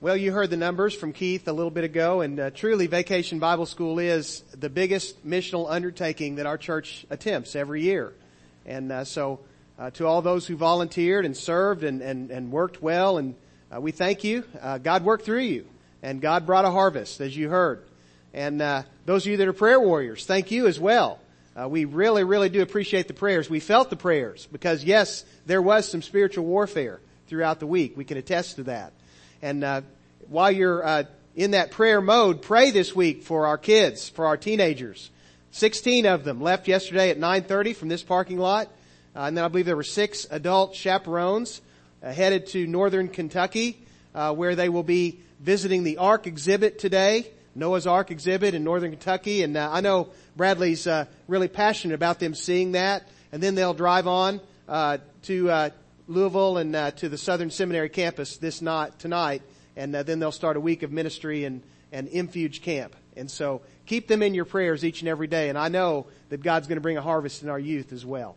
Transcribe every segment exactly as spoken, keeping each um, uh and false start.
Well, you heard the numbers from Keith a little bit ago, and uh, truly Vacation Bible School is the biggest missional undertaking that our church attempts every year. And uh, so uh, to all those who volunteered and served and, and, and worked well, and uh, we thank you. Uh, God worked through you, and God brought a harvest, as you heard. And uh, those of you that are prayer warriors, thank you as well. Uh, we really, really do appreciate the prayers. We felt the prayers because, yes, there was some spiritual warfare throughout the week. We can attest to that. And uh, while you're uh, in that prayer mode, pray this week for our kids, for our teenagers. Sixteen of them left yesterday at nine thirty from this parking lot. Uh, and then I believe there were six adult chaperones uh, headed to northern Kentucky, uh, where they will be visiting the Ark exhibit today, Noah's Ark exhibit in northern Kentucky. And uh, I know Bradley's uh, really passionate about them seeing that. And then they'll drive on uh, to uh Louisville and uh, to the Southern Seminary campus this night, tonight, and uh, then they'll start a week of ministry and, and Infuge Camp. And so keep them in your prayers each and every day, and I know that God's going to bring a harvest in our youth as well.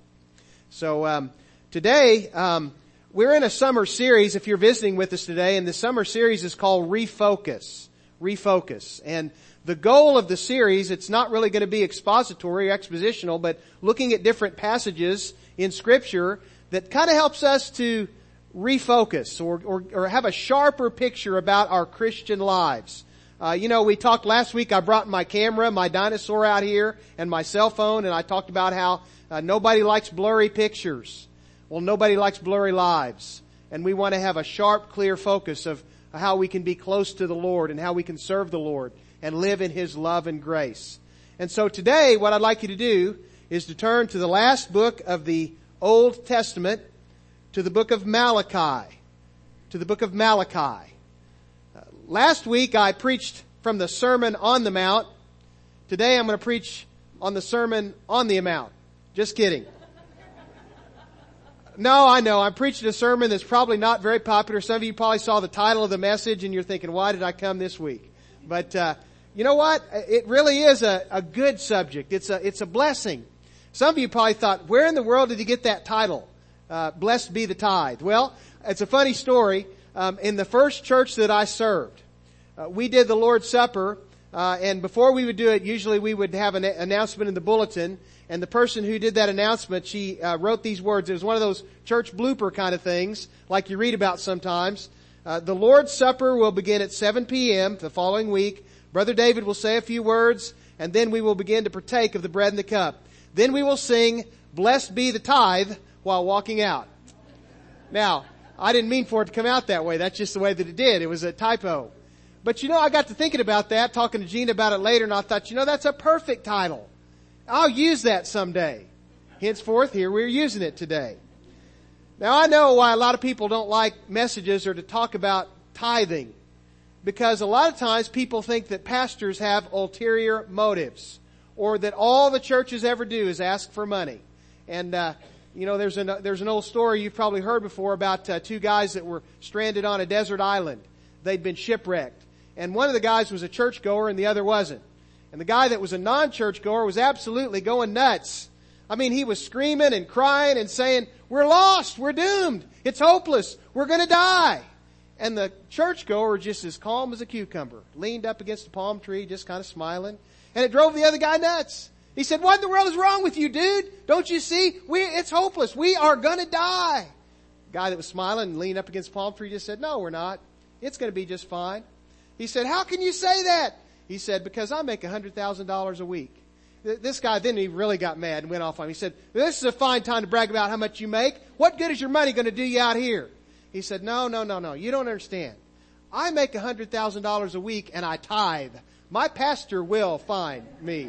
So um, today, um, we're in a summer series, if you're visiting with us today, and the summer series is called Refocus. Refocus. And the goal of the series, it's not really going to be expository or expositional, but looking at different passages in Scripture that kind of helps us to refocus or, or, or have a sharper picture about our Christian lives. Uh, you know, we talked last week, I brought my camera, my dinosaur out here, and my cell phone, and I talked about how uh, nobody likes blurry pictures. Well, nobody likes blurry lives. And we want to have a sharp, clear focus of how we can be close to the Lord and how we can serve the Lord and live in His love and grace. And so today, what I'd like you to do is to turn to the last book of the Old Testament, to the book of Malachi. To the book of Malachi. Uh, last week I preached from the Sermon on the Mount. Today I'm going to preach on the Sermon on the Mount. Just kidding. No, I know. I'm preaching a sermon that's probably not very popular. Some of you probably saw the title of the message and you're thinking, why did I come this week? But uh, you know what? It really is a, a good subject. It's a, it's a blessing. Some of you probably thought, where in the world did he get that title? Uh, blessed be the tithe. Well, it's a funny story. Um, in the first church that I served, uh, we did the Lord's Supper, uh, and before we would do it, usually we would have an a- announcement in the bulletin, and the person who did that announcement, she uh, wrote these words. It was one of those church blooper kind of things, like you read about sometimes. Uh, the Lord's Supper will begin at seven p.m. the following week. Brother David will say a few words, and then we will begin to partake of the bread and the cup. Then we will sing, Blessed be the tithe, while walking out. Now, I didn't mean for it to come out that way. That's just the way that it did. It was a typo. But you know, I got to thinking about that, talking to Gina about it later, and I thought, you know, that's a perfect title. I'll use that someday. Henceforth, here we're using it today. Now, I know why a lot of people don't like messages or to talk about tithing. Because a lot of times people think that pastors have ulterior motives, or that all the churches ever do is ask for money. And, uh, you know, there's an, there's an old story you've probably heard before about uh, two guys that were stranded on a desert island. They'd been shipwrecked. And one of the guys was a churchgoer and the other wasn't. And the guy that was a non-churchgoer was absolutely going nuts. I mean, he was screaming and crying and saying, we're lost, we're doomed, it's hopeless, we're gonna die. And the churchgoer, just as calm as a cucumber, leaned up against a palm tree, just kind of smiling. And it drove the other guy nuts. He said, what in the world is wrong with you, dude? Don't you see? We, it's hopeless. We are gonna die. The guy that was smiling and leaned up against the palm tree just said, no, we're not. It's gonna be just fine. He said, how can you say that? He said, because I make one hundred thousand dollars a week. This guy, then he really got mad and went off on him. He said, this is a fine time to brag about how much you make. What good is your money gonna do you out here? He said, no, no, no, no. You don't understand. I make one hundred thousand dollars a week and I tithe. My pastor will find me.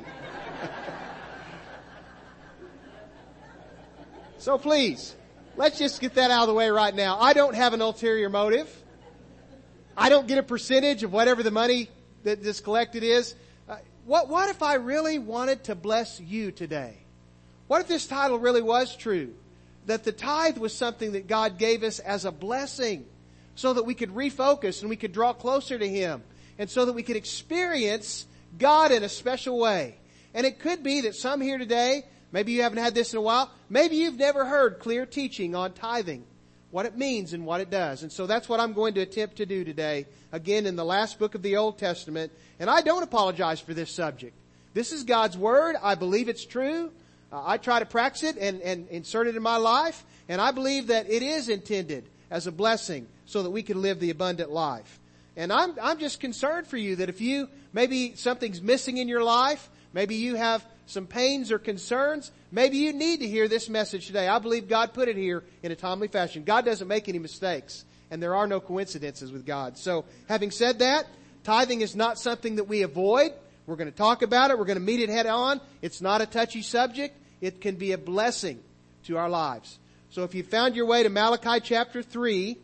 So please, let's just get that out of the way right now. I don't have an ulterior motive. I don't get a percentage of whatever the money that this collected is. Uh, what, what if I really wanted to bless you today? What if this title really was true? That the tithe was something that God gave us as a blessing so that we could refocus and we could draw closer to Him and so that we could experience God in a special way. And it could be that some here today, maybe you haven't had this in a while, maybe you've never heard clear teaching on tithing. what it means and what it does. And so that's what I'm going to attempt to do today, again in the last book of the Old Testament. And I don't apologize for this subject. This is God's Word. I believe it's true. Uh, I try to practice it and, and insert it in my life. And I believe that it is intended as a blessing so that we can live the abundant life. And I'm, I'm just concerned for you that if you, maybe something's missing in your life, maybe you have some pains or concerns, maybe you need to hear this message today. I believe God put it here in a timely fashion. God doesn't make any mistakes, and there are no coincidences with God. So, having said that, tithing is not something that we avoid. We're going to talk about it. We're going to meet it head on. It's not a touchy subject. It can be a blessing to our lives. So if you found your way to Malachi chapter three,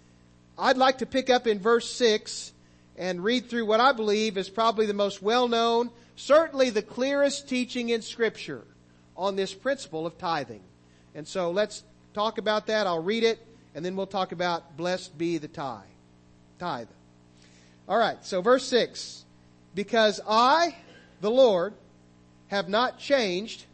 I'd like to pick up in verse six and read through what I believe is probably the most well-known, certainly the clearest teaching in Scripture on this principle of tithing. And so let's talk about that. I'll read it, and then we'll talk about blessed be the tithe. Tithe. All right, so verse six. Because I, the Lord, have not changed,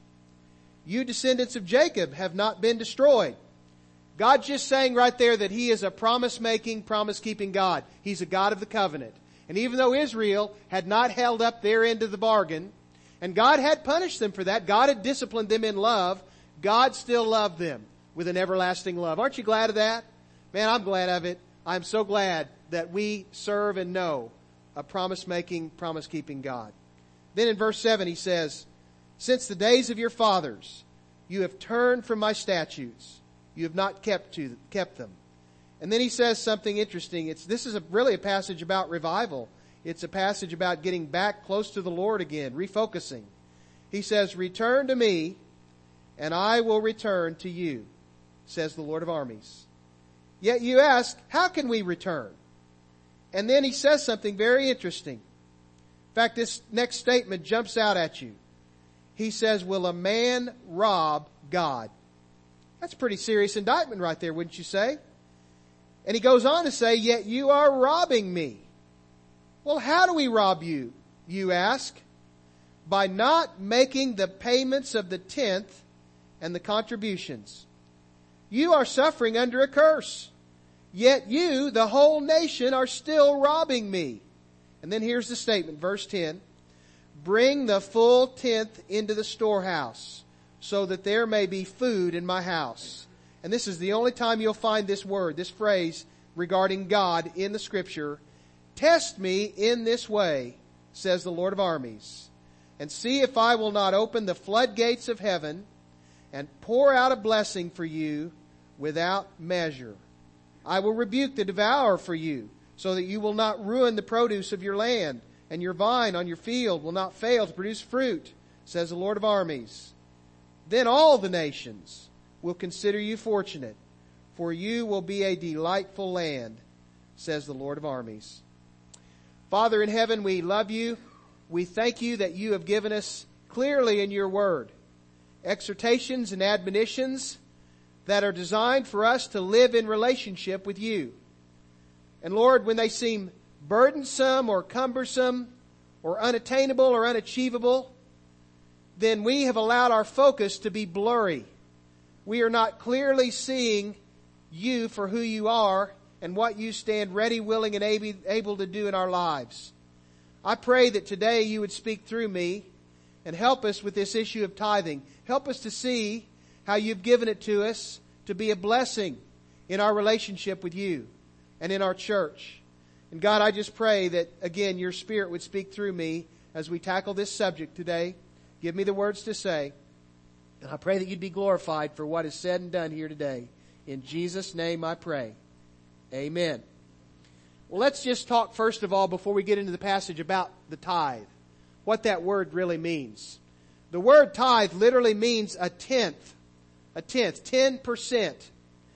you descendants of Jacob have not been destroyed. God's just saying right there that He is a promise-making, promise-keeping God. He's a God of the covenant. And even though Israel had not held up their end of the bargain, and God had punished them for that, God had disciplined them in love, God still loved them with an everlasting love. Aren't you glad of that? Man, I'm glad of it. I'm so glad that we serve and know a promise-making, promise-keeping God. Then in verse seven he says, since the days of your fathers, you have turned from my statutes. You have not kept to kept them. And then he says something interesting. It's, this is a, really a passage about revival. It's a passage about getting back close to the Lord again, refocusing. He says, return to me, and I will return to you, says the Lord of armies. Yet you ask, how can we return? And then he says something very interesting. In fact, this next statement jumps out at you. He says, will a man rob God? That's a pretty serious indictment right there, wouldn't you say? And he goes on to say, yet you are robbing me. Well, how do we rob you, you ask? By not making the payments of the tenth and the contributions. You are suffering under a curse. Yet you, the whole nation, are still robbing me. And then here's the statement, verse ten. Bring the full tenth into the storehouse, so that there may be food in my house. And this is the only time you'll find this word, this phrase regarding God in the Scripture. Test me in this way, says the Lord of armies, and see if I will not open the floodgates of heaven and pour out a blessing for you without measure. I will rebuke the devourer for you, so that you will not ruin the produce of your land, and your vine on your field will not fail to produce fruit, says the Lord of armies. Then all the nations will consider you fortunate, for you will be a delightful land, says the Lord of armies. Father in heaven, we love you. We thank you that you have given us clearly in your word exhortations and admonitions that are designed for us to live in relationship with you. And Lord, when they seem burdensome or cumbersome or unattainable or unachievable, then we have allowed our focus to be blurry. We are not clearly seeing you for who you are and what you stand ready, willing, and able to do in our lives. I pray that today you would speak through me and help us with this issue of tithing. Help us to see how you've given it to us to be a blessing in our relationship with you and in our church. And God, I just pray that, again, your Spirit would speak through me as we tackle this subject today. Give me the words to say. And I pray that you'd be glorified for what is said and done here today. In Jesus' name I pray. Amen. Well, let's just talk first of all, before we get into the passage, about the tithe. What that word really means. The word tithe literally means a tenth. A tenth. Ten percent.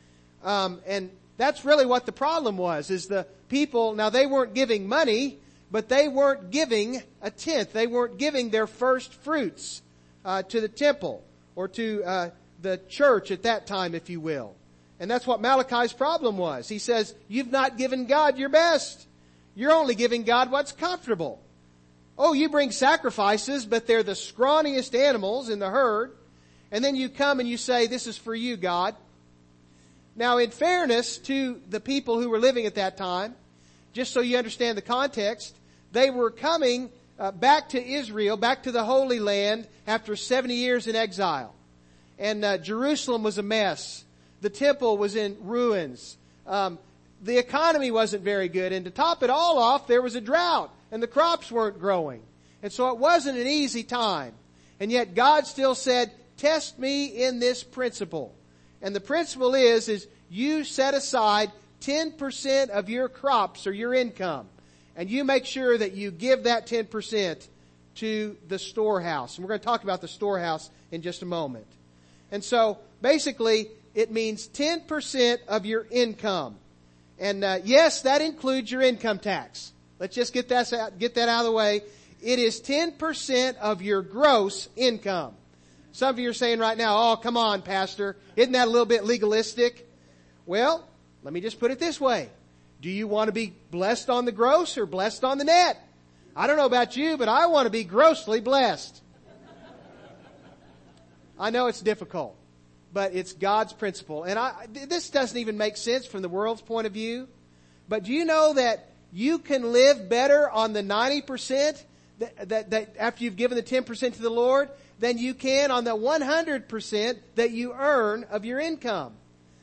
Um, and that's really what the problem was, is the people, now they weren't giving money, but they weren't giving a tenth. They weren't giving their first fruits uh, to the temple or to uh, the church at that time, if you will. And that's what Malachi's problem was. He says, you've not given God your best. You're only giving God what's comfortable. Oh, you bring sacrifices, but they're the scrawniest animals in the herd. And then you come and you say, this is for you, God. Now, in fairness to the people who were living at that time, just so you understand the context, they were coming uh, back to Israel, back to the Holy Land after seventy years in exile. And uh, Jerusalem was a mess. The temple was in ruins. Um, the economy wasn't very good. And to top it all off, there was a drought and the crops weren't growing. And so it wasn't an easy time. And yet God still said, test me in this principle. And the principle is, is you set aside ten percent of your crops or your income. And you make sure that you give that ten percent to the storehouse. And we're going to talk about the storehouse in just a moment. And so basically it means ten percent of your income. And uh, yes, that includes your income tax. Let's just get that out, get that out of the way. It is ten percent of your gross income. Some of you are saying right now, oh, come on, Pastor. Isn't that a little bit legalistic? Well, let me just put it this way. Do you want to be blessed on the gross or blessed on the net? I don't know about you, but I want to be grossly blessed. I know it's difficult, but it's God's principle. And I, this doesn't even make sense from the world's point of view. But do you know that you can live better on the ninety percent that, that, that after you've given the ten percent to the Lord than you can on the one hundred percent that you earn of your income?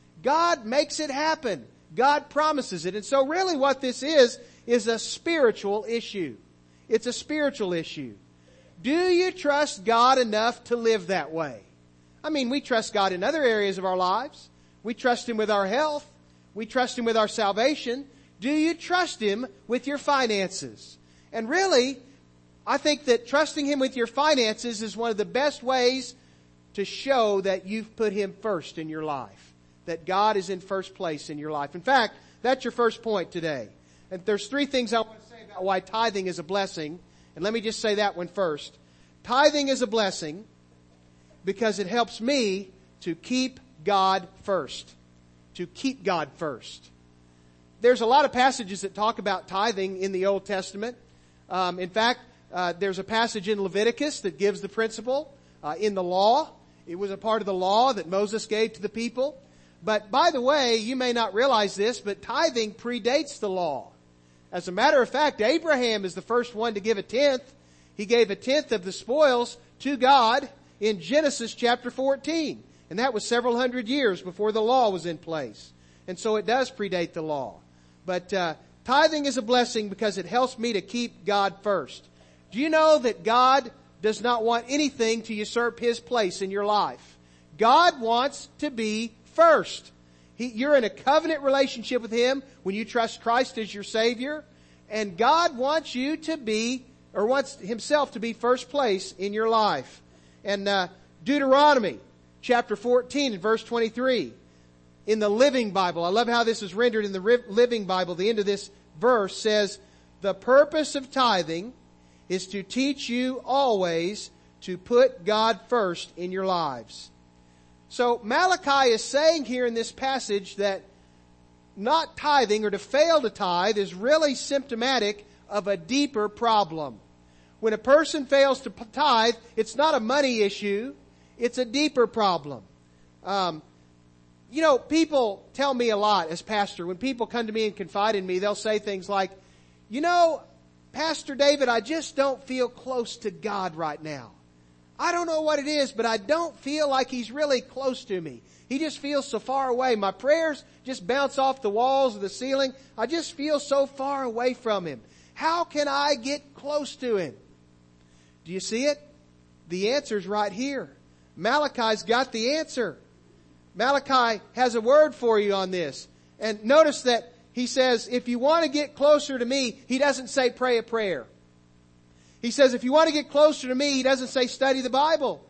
God makes it happen. God promises it. And so really what this is, is a spiritual issue. It's a spiritual issue. Do you trust God enough to live that way? I mean, we trust God in other areas of our lives. We trust Him with our health. We trust Him with our salvation. Do you trust Him with your finances? And really, I think that trusting Him with your finances is one of the best ways to show that you've put Him first in your life. That God is in first place in your life. In fact, that's your first point today. And there's three things I want to say about why tithing is a blessing. And let me just say that one first. Tithing is a blessing because it helps me to keep God first. To keep God first. There's a lot of passages that talk about tithing in the Old Testament. Um, in fact, uh, there's a passage in Leviticus that gives the principle uh, in the law. It was a part of the law that Moses gave to the people. But by the way, you may not realize this, but tithing predates the law. As a matter of fact, Abraham is the first one to give a tenth. He gave a tenth of the spoils to God in Genesis chapter fourteen. And that was several hundred years before the law was in place. And so it does predate the law. But uh, tithing is a blessing because it helps me to keep God first. Do you know that God does not want anything to usurp His place in your life? God wants to be first. He, you're in a covenant relationship with Him when you trust Christ as your Savior. And God wants you to be, or wants Himself to be first place in your life. And uh, Deuteronomy chapter fourteen and verse twenty-three in the Living Bible. I love how this is rendered in the Living Bible. The end of this verse says, the purpose of tithing is to teach you always to put God first in your lives. So Malachi is saying here in this passage that not tithing or to fail to tithe is really symptomatic of a deeper problem. When a person fails to tithe, it's not a money issue. It's a deeper problem. Um, you know, people tell me a lot as pastor. When people come to me and confide in me, they'll say things like, you know, Pastor David, I just don't feel close to God right now. I don't know what it is, but I don't feel like He's really close to me. He just feels so far away. My prayers just bounce off the walls of the ceiling. I just feel so far away from Him. How can I get close to Him? Do you see it? The answer's right here. Malachi's got the answer. Malachi has a word for you on this. And notice that he says, if you want to get closer to me, he doesn't say pray a prayer. He says, if you want to get closer to me, he doesn't say study the Bible.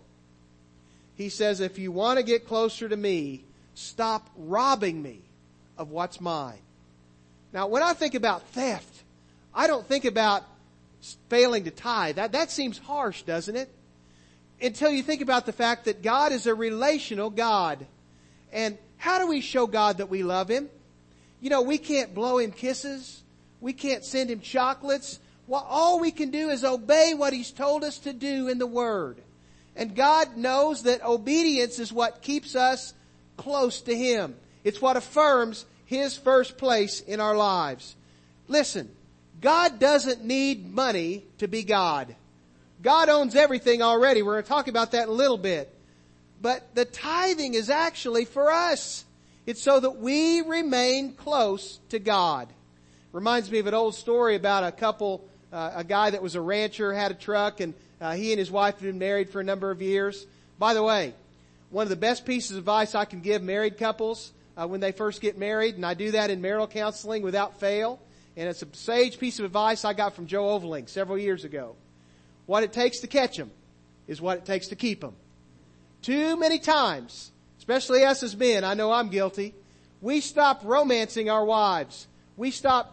He says, if you want to get closer to me, stop robbing me of what's mine. Now, when I think about theft, I don't think about failing to tithe. That, that seems harsh, doesn't it? Until you think about the fact that God is a relational God. And how do we show God that we love Him? You know, we can't blow Him kisses. We can't send Him chocolates. Well, all we can do is obey what He's told us to do in the Word. And God knows that obedience is what keeps us close to Him. It's what affirms His first place in our lives. Listen, God doesn't need money to be God. God owns everything already. We're going to talk about that in a little bit. But the tithing is actually for us. It's so that we remain close to God. Reminds me of an old story about a couple, uh, a guy that was a rancher, had a truck, and uh, he and his wife had been married for a number of years. By the way, one of the best pieces of advice I can give married couples uh, when they first get married, and I do that in marital counseling without fail, and it's a sage piece of advice I got from Joe Overling several years ago. What it takes to catch them is what it takes to keep them. Too many times, especially us as men, I know I'm guilty, we stop romancing our wives. We stop,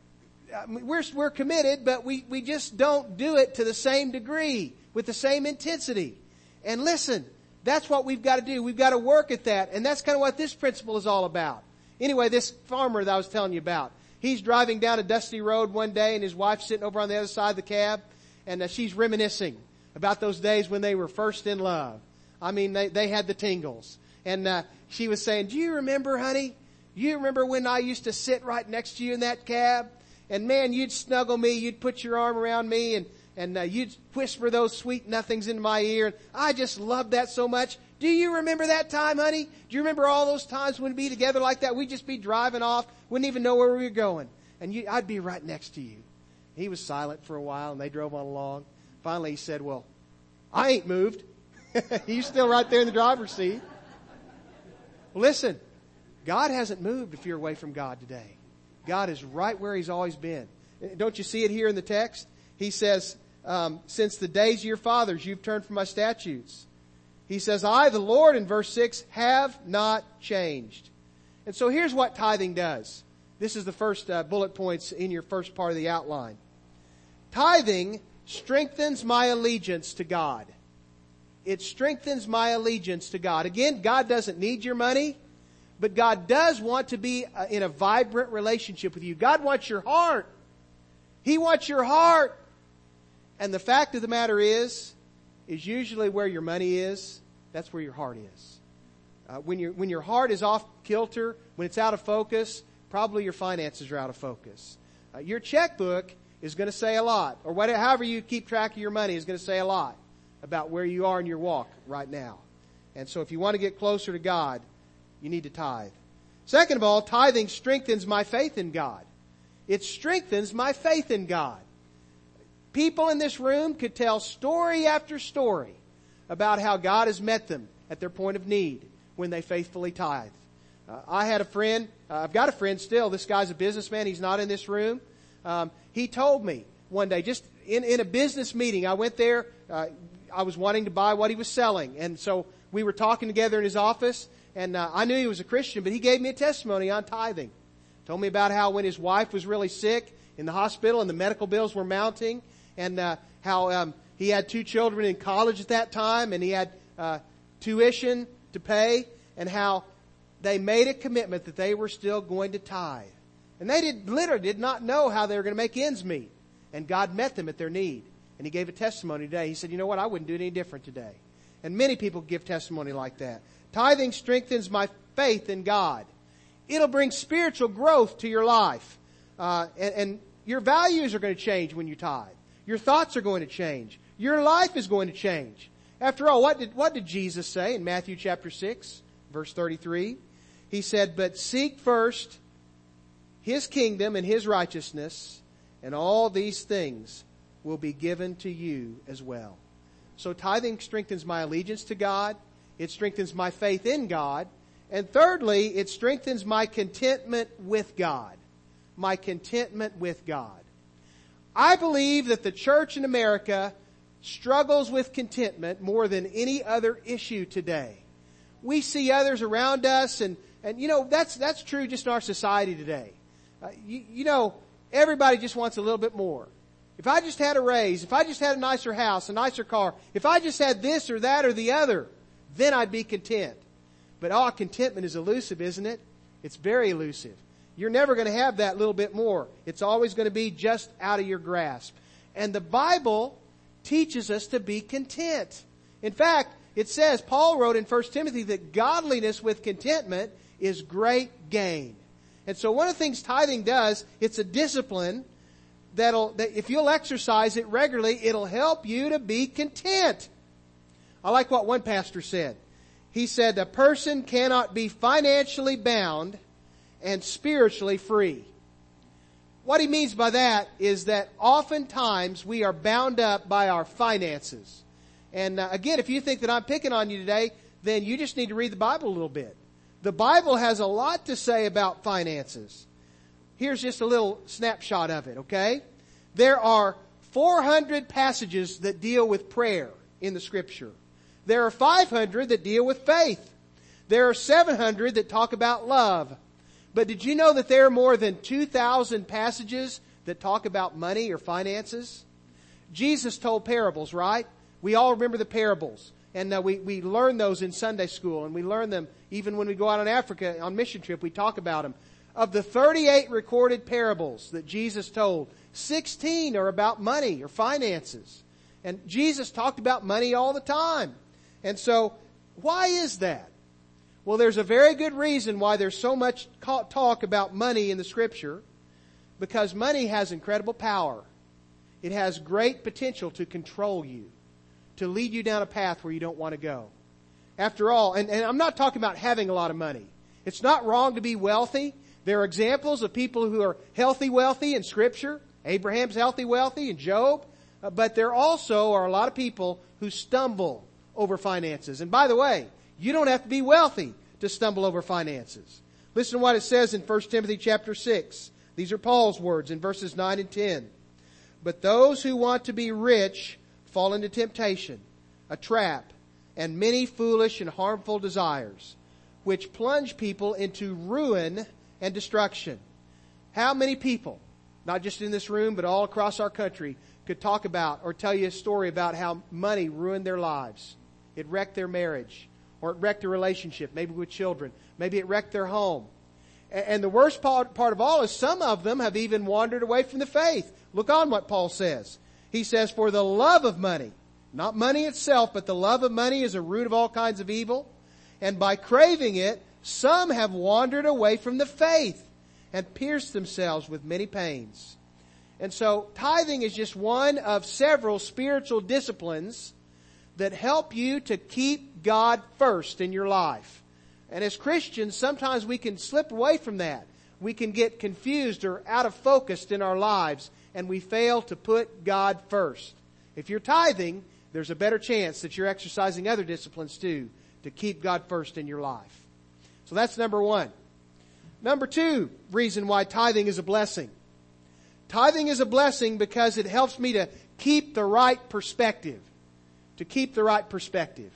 we're, we're committed, but we, we just don't do it to the same degree, with the same intensity. And listen, that's what we've got to do. We've got to work at that. And that's kind of what this principle is all about. Anyway, this farmer that I was telling you about, he's driving down a dusty road one day, and his wife's sitting over on the other side of the cab, and uh, she's reminiscing about those days when they were first in love. I mean, they, they had the tingles. And uh, she was saying, do you remember, honey? You remember when I used to sit right next to you in that cab? And man, you'd snuggle me, you'd put your arm around me, and, and uh, you'd whisper those sweet nothings into my ear. And I just loved that so much. Do you remember that time, honey? Do you remember all those times when we'd be together like that? We'd just be driving off, wouldn't even know where we were going. And you, I'd be right next to you. He was silent for a while, and they drove on along. Finally, he said, well, I ain't moved. He's still right there in the driver's seat. Well, listen, God hasn't moved if you're away from God today. God is right where He's always been. Don't you see it here in the text? He says, um, since the days of your fathers, you've turned from my statutes. He says, I, the Lord, in verse six, have not changed. And so here's what tithing does. This is the first uh, bullet points in your first part of the outline. Tithing strengthens my allegiance to God. It strengthens my allegiance to God. Again, God doesn't need your money, but God does want to be in a vibrant relationship with you. God wants your heart. He wants your heart. And the fact of the matter is, is usually where your money is, that's where your heart is. Uh, when your when your heart is off kilter, when it's out of focus, probably your finances are out of focus. Uh, your checkbook is going to say a lot, or whatever, however you keep track of your money is going to say a lot about where you are in your walk right now. And so if you want to get closer to God, you need to tithe. Second of all, tithing strengthens my faith in God. It strengthens my faith in God. People in this room could tell story after story about how God has met them at their point of need when they faithfully tithe. Uh, I had a friend, uh, I've got a friend still, this guy's a businessman, he's not in this room. Um, he told me one day, just in, in a business meeting, I went there, uh, I was wanting to buy what he was selling. And so we were talking together in his office, and uh, I knew he was a Christian, but he gave me a testimony on tithing. Told me about how when his wife was really sick in the hospital and the medical bills were mounting, and uh, how um, he had two children in college at that time, and he had uh, tuition to pay, and how they made a commitment that they were still going to tithe. And they did literally did not know how they were going to make ends meet. And God met them at their need. And he gave a testimony today. He said, you know what, I wouldn't do it any different today. And many people give testimony like that. Tithing strengthens my faith in God. It'll bring spiritual growth to your life. Uh, and, and your values are going to change when you tithe. Your thoughts are going to change. Your life is going to change. After all, what did, what did Jesus say in Matthew chapter six, verse thirty-three? He said, but seek first His kingdom and His righteousness, and all these things will be given to you as well. So tithing strengthens my allegiance to God. It strengthens my faith in God. And thirdly, it strengthens my contentment with God. My contentment with God. I believe that the church in America struggles with contentment more than any other issue today. We see others around us, and, and you know, that's, that's true just in our society today. Uh, you, you know, everybody just wants a little bit more. If I just had a raise, if I just had a nicer house, a nicer car, if I just had this or that or the other, then I'd be content. But oh, contentment is elusive, isn't it? It's very elusive. You're never going to have that little bit more. It's always going to be just out of your grasp. And the Bible teaches us to be content. In fact, it says, Paul wrote in First Timothy that godliness with contentment is great gain. And so one of the things tithing does, it's a discipline that'll, that if you'll exercise it regularly, it'll help you to be content. I like what one pastor said. He said, a person cannot be financially bound and spiritually free. What he means by that is that oftentimes we are bound up by our finances. And uh, again, if you think that I'm picking on you today, then you just need to read the Bible a little bit. The Bible has a lot to say about finances. Here's just a little snapshot of it, okay? There are four hundred passages that deal with prayer in the Scripture. There are five hundred that deal with faith. There are seven hundred that talk about love. But did you know that there are more than two thousand passages that talk about money or finances? Jesus told parables, right? We all remember the parables. And uh, we, we learn those in Sunday school. And we learn them even when we go out in Africa on mission trip. We talk about them. Of the thirty-eight recorded parables that Jesus told, sixteen are about money or finances. And Jesus talked about money all the time. And so, why is that? Well, there's a very good reason why there's so much talk about money in the Scripture. Because money has incredible power. It has great potential to control you, to lead you down a path where you don't want to go. After all, and, and I'm not talking about having a lot of money. It's not wrong to be wealthy. There are examples of people who are healthy wealthy in Scripture. Abraham's healthy wealthy and Job. Uh, but there also are a lot of people who stumble over finances. And by the way, you don't have to be wealthy to stumble over finances. Listen to what it says in First Timothy chapter six. These are Paul's words in verses nine and ten. But those who want to be rich fall into temptation, a trap, and many foolish and harmful desires, which plunge people into ruin and destruction. How many people, not just in this room, but all across our country, could talk about or tell you a story about how money ruined their lives? It wrecked their marriage, or it wrecked their relationship, maybe with children. Maybe it wrecked their home. And the worst part, part of all is some of them have even wandered away from the faith. Look on what Paul says. He says, for the love of money, not money itself, but the love of money is a root of all kinds of evil. And by craving it, some have wandered away from the faith and pierced themselves with many pains. And so tithing is just one of several spiritual disciplines that help you to keep God first in your life. And as Christians, sometimes we can slip away from that. We can get confused or out of focus in our lives, and we fail to put God first. If you're tithing, there's a better chance that you're exercising other disciplines too to keep God first in your life. So that's number one. Number two reason why tithing is a blessing. Tithing is a blessing because it helps me to keep the right perspective. To keep the right perspective.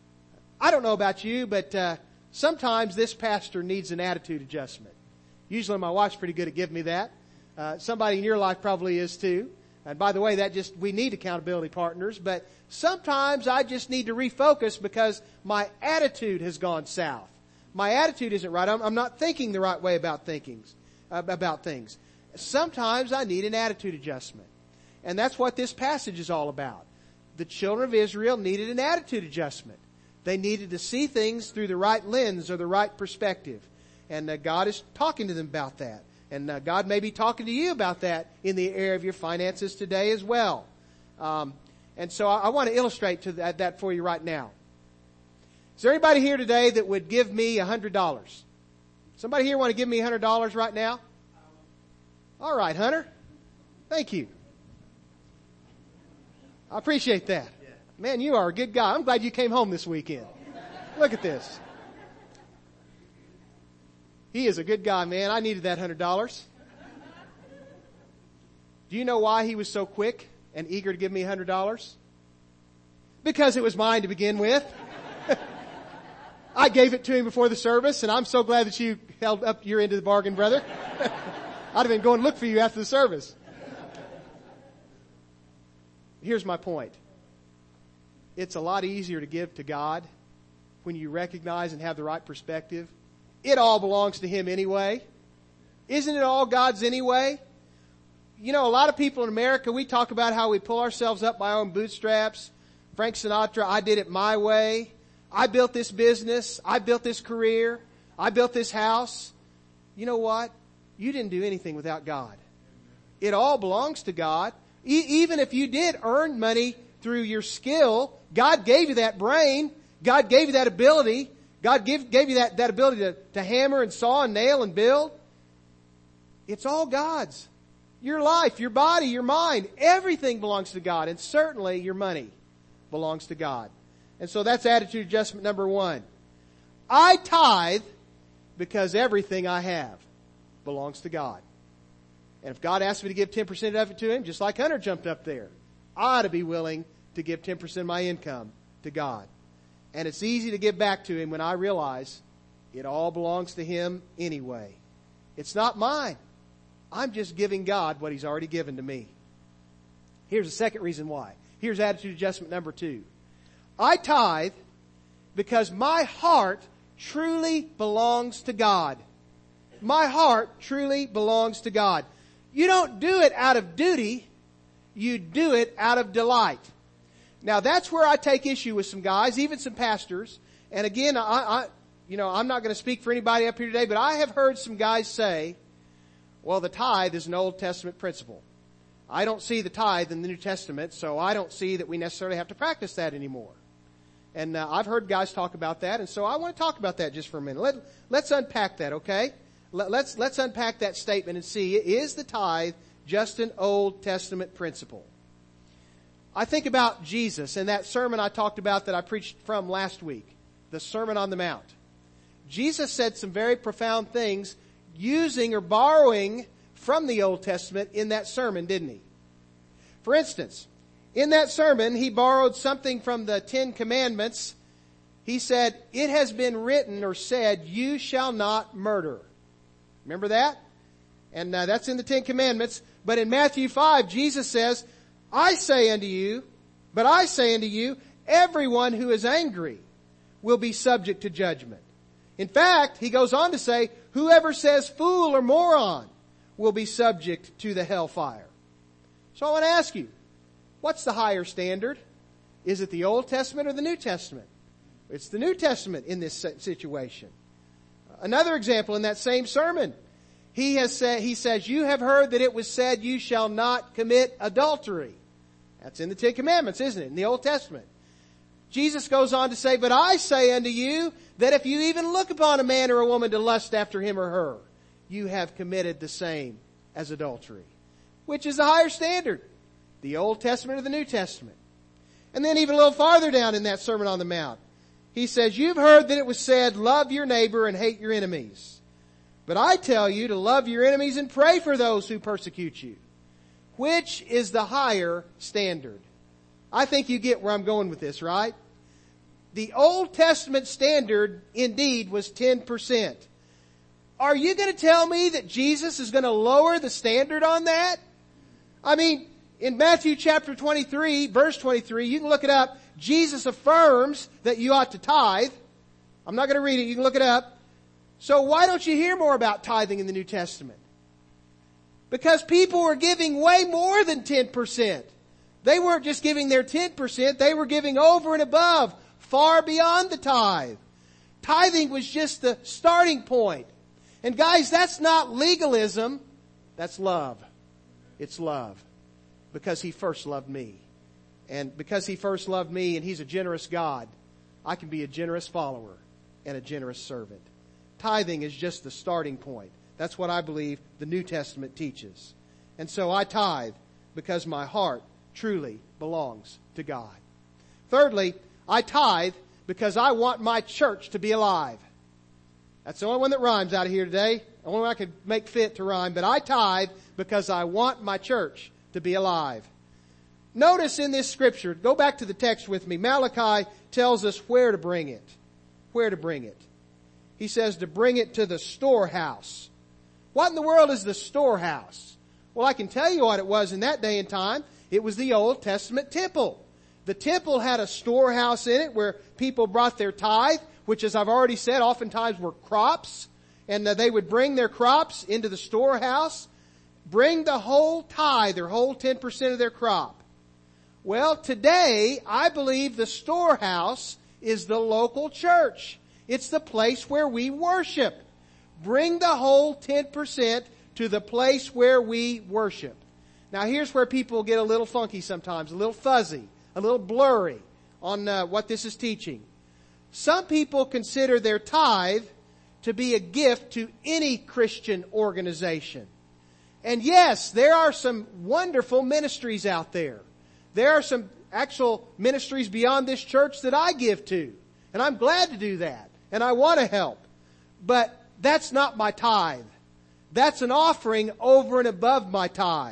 I don't know about you, but uh, sometimes this pastor needs an attitude adjustment. Usually my wife's pretty good at giving me that. Uh, somebody in your life probably is too. And by the way, that just, we need accountability partners, but sometimes I just need to refocus because my attitude has gone south. My attitude isn't right. I'm, I'm not thinking the right way about thinkings, uh, about things. Sometimes I need an attitude adjustment. And that's what this passage is all about. The children of Israel needed an attitude adjustment. They needed to see things through the right lens or the right perspective. And uh, God is talking to them about that. And uh, God may be talking to you about that in the area of your finances today as well. Um, and so I, I want to illustrate to that, that for you right now. Is there anybody here today that would give me one hundred dollars? Somebody here want to give me one hundred dollars right now? All right, Hunter. Thank you. I appreciate that. Man, you are a good guy. I'm glad you came home this weekend. Look at this. He is a good guy, man. I needed that one hundred dollars. Do you know why he was so quick and eager to give me one hundred dollars? Because it was mine to begin with. I gave it to him before the service, and I'm so glad that you held up your end of the bargain, brother. I'd have been going to look for you after the service. Here's my point. It's a lot easier to give to God when you recognize and have the right perspective. It all belongs to Him anyway. Isn't it all God's anyway? You know, a lot of people in America, we talk about how we pull ourselves up by our own bootstraps. Frank Sinatra, I did it my way. I built this business. I built this career. I built this house. You know what? You didn't do anything without God. It all belongs to God. E- even if you did earn money through your skill, God gave you that brain. God gave you that ability. God give, gave you that, that ability to, to hammer and saw and nail and build. It's all God's. Your life, your body, your mind, everything belongs to God. And certainly your money belongs to God. And so that's attitude adjustment number one. I tithe because everything I have belongs to God. And if God asks me to give ten percent of it to Him, just like Hunter jumped up there, I ought to be willing to give ten percent of my income to God. And it's easy to give back to Him when I realize it all belongs to Him anyway. It's not mine. I'm just giving God what He's already given to me. Here's the second reason why. Here's attitude adjustment number two. I tithe because my heart truly belongs to God. My heart truly belongs to God. You don't do it out of duty. You do it out of delight. Now that's where I take issue with some guys, even some pastors. And again, I, I you know, I'm not going to speak for anybody up here today, but I have heard some guys say, well, the tithe is an Old Testament principle. I don't see the tithe in the New Testament, so I don't see that we necessarily have to practice that anymore. And uh, I've heard guys talk about that, and so I want to talk about that just for a minute. Let, let's unpack that, okay? Let, let's, let's unpack that statement and see, is the tithe just an Old Testament principle? I think about Jesus and that sermon I talked about that I preached from last week, the Sermon on the Mount. Jesus said some very profound things using or borrowing from the Old Testament in that sermon, didn't he? For instance, in that sermon, he borrowed something from the Ten Commandments. He said, it has been written or said, you shall not murder. Remember that? And uh, that's in the Ten Commandments. But in Matthew five, Jesus says, I say unto you, but I say unto you, everyone who is angry will be subject to judgment. In fact, he goes on to say, whoever says fool or moron will be subject to the hellfire. So I want to ask you, what's the higher standard? Is it the Old Testament or the New Testament? It's the New Testament in this situation. Another example in that same sermon, he has said, he says, you have heard that it was said, you shall not commit adultery. That's in the Ten Commandments, isn't it? In the Old Testament. Jesus goes on to say, but I say unto you that if you even look upon a man or a woman to lust after him or her, you have committed the same as adultery. Which is the higher standard? The Old Testament or the New Testament? And then even a little farther down in that Sermon on the Mount, he says, you've heard that it was said, love your neighbor and hate your enemies. But I tell you to love your enemies and pray for those who persecute you. Which is the higher standard? I think you get where I'm going with this, right? The Old Testament standard indeed was ten percent. Are you going to tell me that Jesus is going to lower the standard on that? I mean, in Matthew chapter twenty-three, verse twenty-three, you can look it up. Jesus affirms that you ought to tithe. I'm not going to read it. You can look it up. So why don't you hear more about tithing in the New Testament? Because people were giving way more than ten percent. They weren't just giving their ten percent. They were giving over and above, far beyond the tithe. Tithing was just the starting point. And guys, that's not legalism. That's love. It's love. Because He first loved me. And because He first loved me and He's a generous God, I can be a generous follower and a generous servant. Tithing is just the starting point. That's what I believe the New Testament teaches. And so I tithe because my heart truly belongs to God. Thirdly, I tithe because I want my church to be alive. That's the only one that rhymes out of here today. The only one I could make fit to rhyme. But I tithe because I want my church to be alive. Notice in this scripture, go back to the text with me. Malachi tells us where to bring it. Where to bring it. He says to bring it to the storehouse. What in the world is the storehouse? Well, I can tell you what it was in that day and time. It was the Old Testament temple. The temple had a storehouse in it where people brought their tithe, which, as I've already said, oftentimes were crops. And uh, they would bring their crops into the storehouse, bring the whole tithe, their whole ten percent of their crop. Well, today, I believe the storehouse is the local church. It's the place where we worship. Bring the whole ten percent to the place where we worship. Now here's where people get a little funky sometimes, a little fuzzy, a little blurry on uh, what this is teaching. Some people consider their tithe to be a gift to any Christian organization. And yes, there are some wonderful ministries out there. There are some actual ministries beyond this church that I give to. And I'm glad to do that. And I want to help. But that's not my tithe. That's an offering over and above my tithe.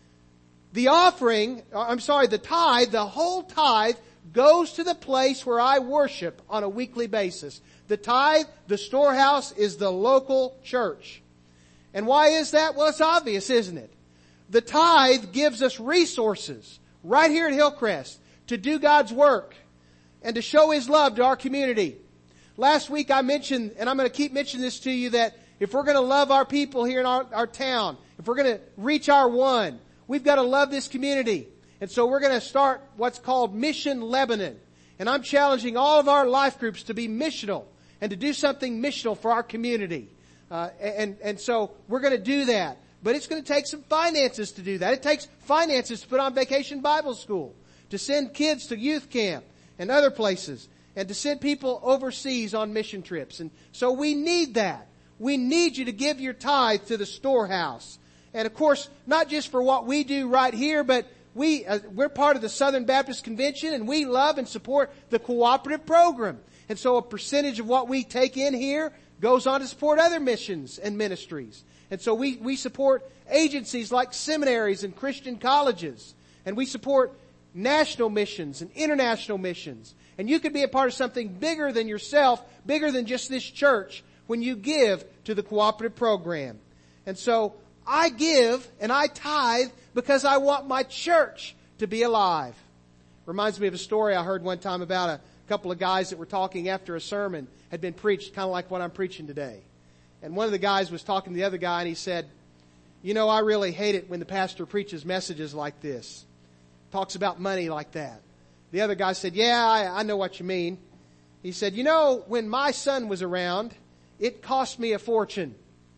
The offering, I'm sorry, the tithe, the whole tithe goes to the place where I worship on a weekly basis. The tithe, the storehouse, is the local church. And why is that? Well, it's obvious, isn't it? The tithe gives us resources right here at Hillcrest to do God's work and to show His love to our community. Last week I mentioned, and I'm going to keep mentioning this to you, that if we're going to love our people here in our, our town, if we're going to reach our one, we've got to love this community. And so we're going to start what's called Mission Lebanon. And I'm challenging all of our life groups to be missional and to do something missional for our community. Uh, and, and so we're going to do that. But it's going to take some finances to do that. It takes finances to put on Vacation Bible School, to send kids to youth camp and other places, and to send people overseas on mission trips. And so we need that. We need you to give your tithe to the storehouse. And of course, not just for what we do right here, but we, uh, we're part of the Southern Baptist Convention, and we love and support the cooperative program. And so a percentage of what we take in here goes on to support other missions and ministries. And so we, we support agencies like seminaries and Christian colleges. And we support national missions and international missions. And you can be a part of something bigger than yourself, bigger than just this church, when you give to the cooperative program. And so I give and I tithe because I want my church to be alive. Reminds me of a story I heard one time about a couple of guys that were talking after a sermon had been preached, kind of like what I'm preaching today. And one of the guys was talking to the other guy and he said, you know, I really hate it when the pastor preaches messages like this. Talks about money like that. The other guy said, yeah, I, I know what you mean. He said, you know, when my son was around, it cost me a fortune.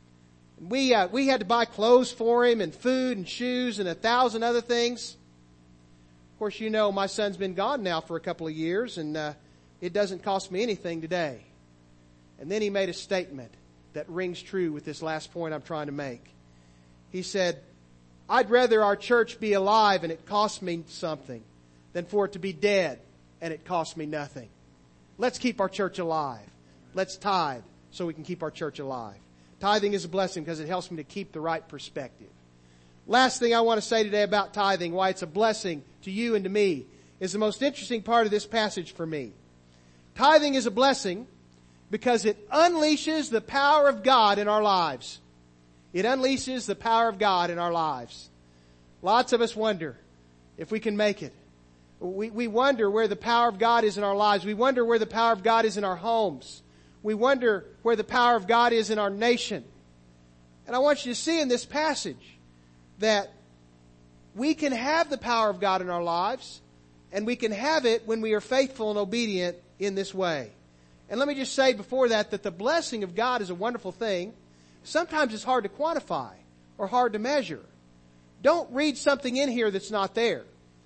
We, uh, we had to buy clothes for him and food and shoes and a thousand other things. Of course, you know, my son's been gone now for a couple of years and, uh, it doesn't cost me anything today. And then he made a statement that rings true with this last point I'm trying to make. He said, I'd rather our church be alive and it costs me something than for it to be dead and it costs me nothing. Let's keep our church alive. Let's tithe so we can keep our church alive. Tithing is a blessing because it helps me to keep the right perspective. Last thing I want to say today about tithing, why it's a blessing to you and to me, is the most interesting part of this passage for me. Tithing is a blessing because it unleashes the power of God in our lives. It unleashes the power of God in our lives. Lots of us wonder if we can make it. We, we wonder where the power of God is in our lives. We wonder where the power of God is in our homes. We wonder where the power of God is in our nation. And I want you to see in this passage that we can have the power of God in our lives, and we can have it when we are faithful and obedient in this way. And let me just say before that, that the blessing of God is a wonderful thing. Sometimes it's hard to quantify or hard to measure. Don't read something in here that's not there.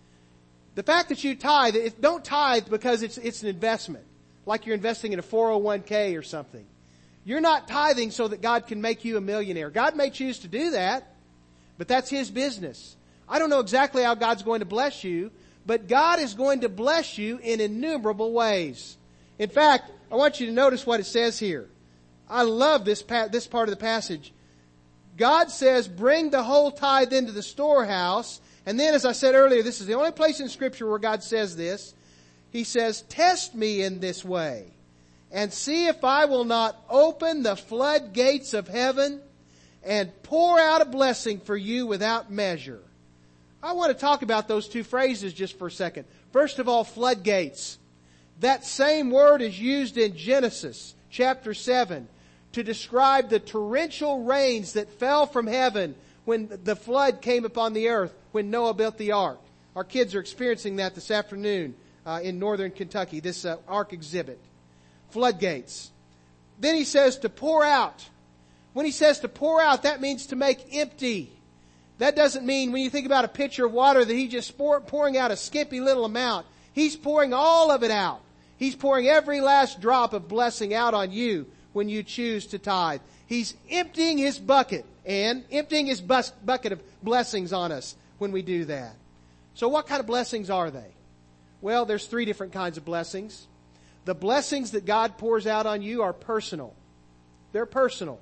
The fact that you tithe, it, don't tithe because it's, it's an investment, like you're investing in a four oh one k or something. You're not tithing so that God can make you a millionaire. God may choose to do that, but that's His business. I don't know exactly how God's going to bless you, but God is going to bless you in innumerable ways. In fact, I want you to notice what it says here. I love this pa- this part of the passage. God says, bring the whole tithe into the storehouse. And then, as I said earlier, this is the only place in Scripture where God says this. He says, test me in this way and see if I will not open the floodgates of heaven and pour out a blessing for you without measure. I want to talk about those two phrases just for a second. First of all, floodgates. That same word is used in Genesis chapter seven to describe the torrential rains that fell from heaven when the flood came upon the earth, when Noah built the ark. Our kids are experiencing that this afternoon uh, in northern Kentucky, this uh, ark exhibit. Floodgates. Then he says to pour out. When he says to pour out, that means to make empty. That doesn't mean when you think about a pitcher of water that he's just pour, pouring out a skimpy little amount. He's pouring all of it out. He's pouring every last drop of blessing out on you when you choose to tithe. He's emptying his bucket and emptying his bus, bucket of blessings on us when we do that. So what kind of blessings are they? Well, there's three different kinds of blessings. The blessings that God pours out on you are personal. They're personal.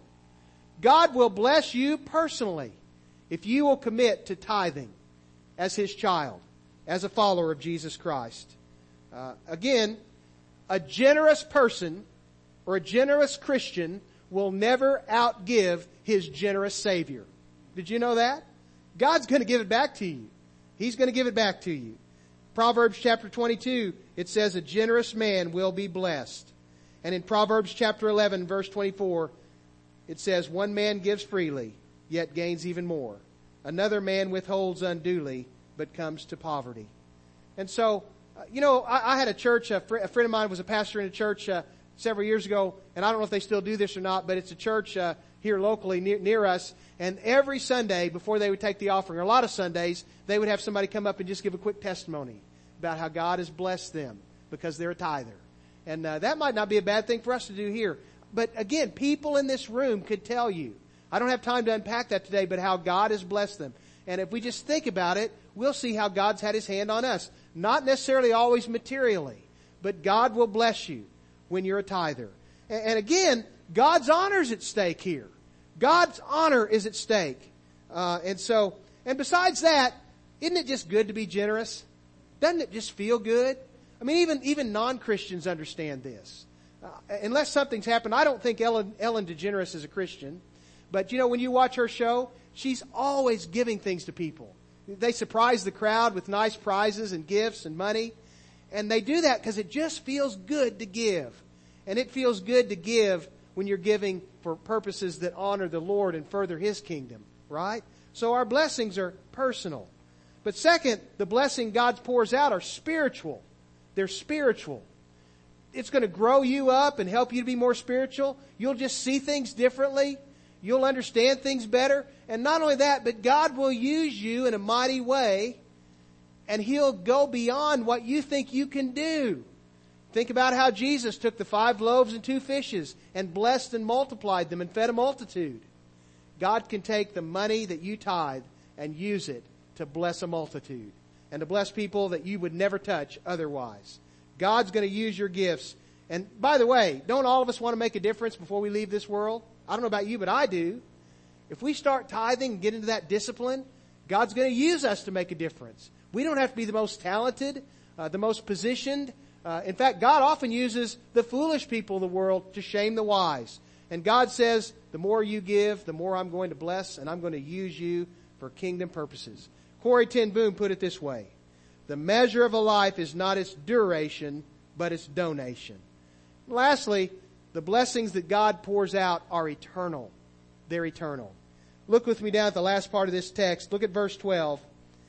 God will bless you personally if you will commit to tithing as His child, as a follower of Jesus Christ. Uh, again, a generous person or a generous Christian will never outgive his generous Savior. Did you know that? God's going to give it back to you. He's going to give it back to you. Proverbs chapter twenty-two, it says a generous man will be blessed. And in Proverbs chapter eleven, verse twenty-four, it says, one man gives freely, yet gains even more. Another man withholds unduly, but comes to poverty. And so, uh, you know, I, I had a church, a, fr- a friend of mine was a pastor in a church uh, several years ago, and I don't know if they still do this or not, but it's a church uh, here locally near, near us. And every Sunday, before they would take the offering, or a lot of Sundays, they would have somebody come up and just give a quick testimony about how God has blessed them because they're a tither. And uh, that might not be a bad thing for us to do here. But again, people in this room could tell you, I don't have time to unpack that today, but how God has blessed them. And if we just think about it, we'll see how God's had His hand on us. Not necessarily always materially, but God will bless you when you're a tither. And, and again, God's honor is at stake here. God's honor is at stake. Uh, and so, and besides that, isn't it just good to be generous? Doesn't it just feel good? I mean, even, even non-Christians understand this. Uh, unless something's happened, I don't think Ellen, Ellen DeGeneres is a Christian. But you know, when you watch her show, she's always giving things to people. They surprise the crowd with nice prizes and gifts and money. And they do that because it just feels good to give. And it feels good to give when you're giving for purposes that honor the Lord and further His kingdom, right? So our blessings are personal. But second, the blessing God pours out are spiritual. They're spiritual. It's going to grow you up and help you to be more spiritual. You'll just see things differently. You'll understand things better. And not only that, but God will use you in a mighty way, and He'll go beyond what you think you can do. Think about how Jesus took the five loaves and two fishes and blessed and multiplied them and fed a multitude. God can take the money that you tithe and use it to bless a multitude and to bless people that you would never touch otherwise. God's going to use your gifts. And by the way, don't all of us want to make a difference before we leave this world? I don't know about you, but I do. If we start tithing and get into that discipline, God's going to use us to make a difference. We don't have to be the most talented, uh, the most positioned. Uh, in fact, God often uses the foolish people of the world to shame the wise. And God says, the more you give, the more I'm going to bless, and I'm going to use you for kingdom purposes. Corrie ten Boom put it this way: the measure of a life is not its duration, but its donation. Lastly, the blessings that God pours out are eternal. They're eternal. Look with me down at the last part of this text. Look at verse twelve.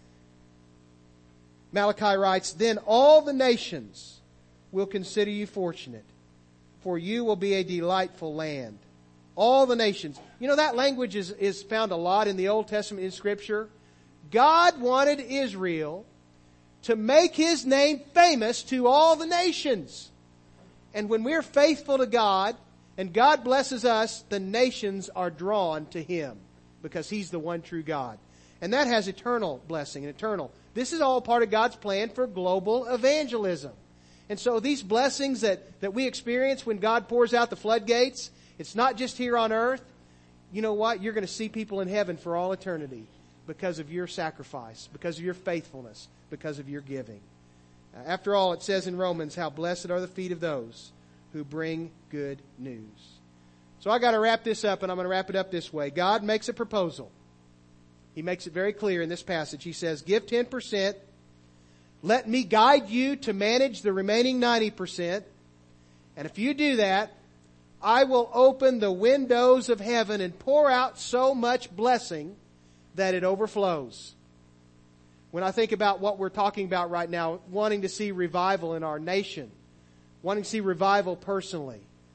Malachi writes, then all the nations will consider you fortunate, for you will be a delightful land. All the nations. You know, that language is, is found a lot in the Old Testament in Scripture. God wanted Israel to make His name famous to all the nations. And when we're faithful to God and God blesses us, the nations are drawn to Him because He's the one true God. And that has eternal blessing and eternal. This is all part of God's plan for global evangelism. And so these blessings that, that we experience when God pours out the floodgates, it's not just here on earth. You know what? You're going to see people in heaven for all eternity because of your sacrifice, because of your faithfulness, because of your giving. After all, it says in Romans, how blessed are the feet of those who bring good news. So I got to wrap this up, and I'm going to wrap it up this way. God makes a proposal. He makes it very clear in this passage. He says, give ten percent. Let me guide you to manage the remaining ninety percent. And if you do that, I will open the windows of heaven and pour out so much blessing that it overflows. When I think about what we're talking about right now, wanting to see revival in our nation, wanting to see revival personally,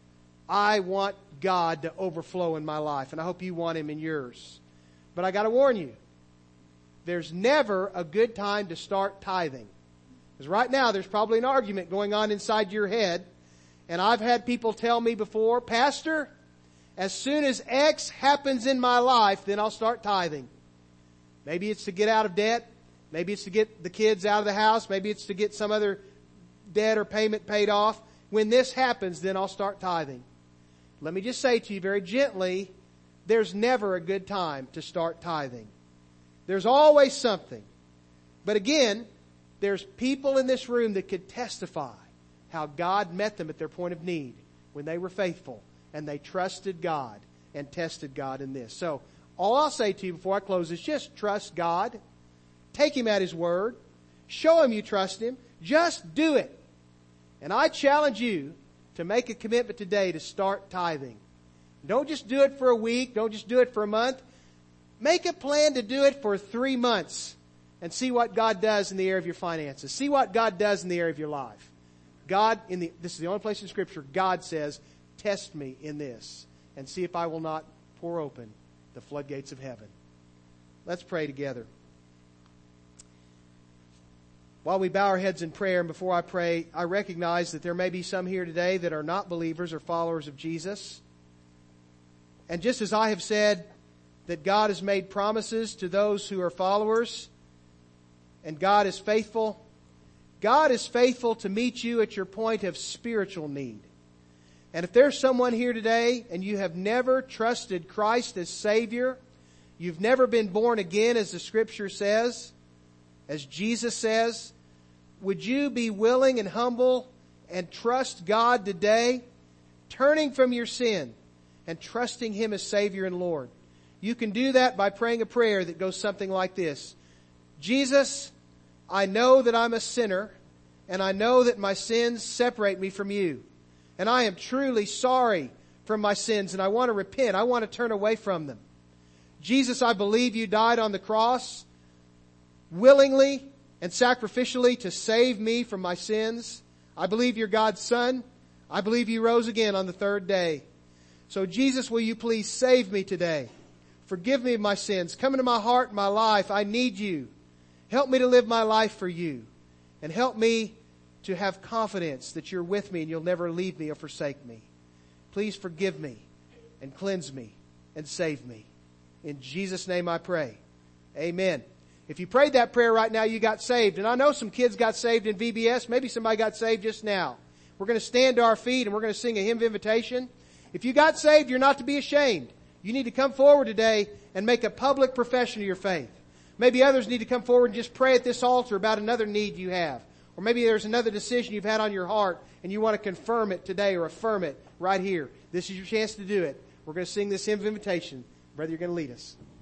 I want God to overflow in my life, and I hope you want Him in yours. But I got to warn you, there's never a good time to start tithing. Because right now there's probably an argument going on inside your head, and I've had people tell me before, Pastor, as soon as X happens in my life, then I'll start tithing. Maybe it's to get out of debt. Maybe it's to get the kids out of the house. Maybe it's to get some other debt or payment paid off. When this happens, then I'll start tithing. Let me just say to you very gently, there's never a good time to start tithing. There's always something. But again, there's people in this room that could testify how God met them at their point of need when they were faithful and they trusted God and tested God in this. So all I'll say to you before I close is just trust God. Take Him at His word. Show Him you trust Him. Just do it. And I challenge you to make a commitment today to start tithing. Don't just do it for a week. Don't just do it for a month. Make a plan to do it for three months and see what God does in the area of your finances. See what God does in the area of your life. God, in the, this is the only place in Scripture, God says, test me in this and see if I will not pour open the floodgates of heaven. Let's pray together. While we bow our heads in prayer, and before I pray, I recognize that there may be some here today that are not believers or followers of Jesus. And just as I have said that God has made promises to those who are followers, and God is faithful, God is faithful to meet you at your point of spiritual need. And if there's someone here today and you have never trusted Christ as Savior, you've never been born again as the Scripture says, as Jesus says, would you be willing and humble and trust God today, turning from your sin and trusting Him as Savior and Lord? You can do that by praying a prayer that goes something like this. Jesus, I know that I'm a sinner, and I know that my sins separate me from you. And I am truly sorry for my sins, and I want to repent. I want to turn away from them. Jesus, I believe you died on the cross willingly and sacrificially to save me from my sins. I believe you're God's Son. I believe you rose again on the third day. So Jesus, will you please save me today? Forgive me of my sins. Come into my heart and my life. I need you. Help me to live my life for you. And help me to have confidence that you're with me and you'll never leave me or forsake me. Please forgive me and cleanse me and save me. In Jesus' name I pray. Amen. If you prayed that prayer right now, you got saved. And I know some kids got saved in V B S. Maybe somebody got saved just now. We're going to stand to our feet and we're going to sing a hymn of invitation. If you got saved, you're not to be ashamed. You need to come forward today and make a public profession of your faith. Maybe others need to come forward and just pray at this altar about another need you have. Or maybe there's another decision you've had on your heart and you want to confirm it today or affirm it right here. This is your chance to do it. We're going to sing this hymn of invitation. Brother, you're going to lead us.